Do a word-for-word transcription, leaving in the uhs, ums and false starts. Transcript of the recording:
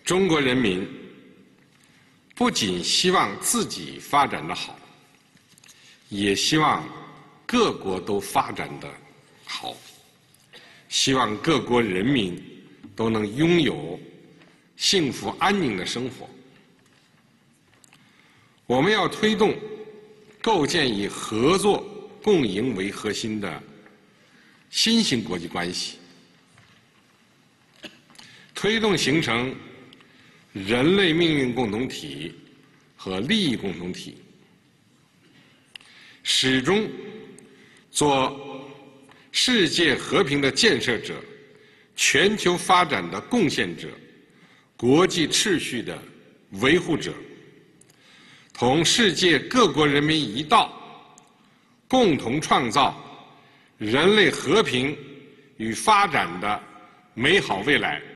中国人民不仅希望自己发展得好，也希望各国都发展得好，希望各国人民都能拥有幸福安宁的生活。我们要推动构建以合作共赢为核心的新型国际关系，推动形成人类命运共同体和利益共同体，始终做世界和平的建设者、全球发展的贡献者、国际秩序的维护者，同世界各国人民一道，共同创造人类和平与发展的美好未来。